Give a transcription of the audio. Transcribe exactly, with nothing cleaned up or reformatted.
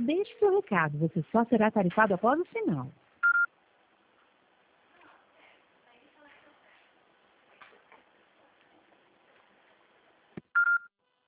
Deixe seu recado, você só será tarifado após o sinal.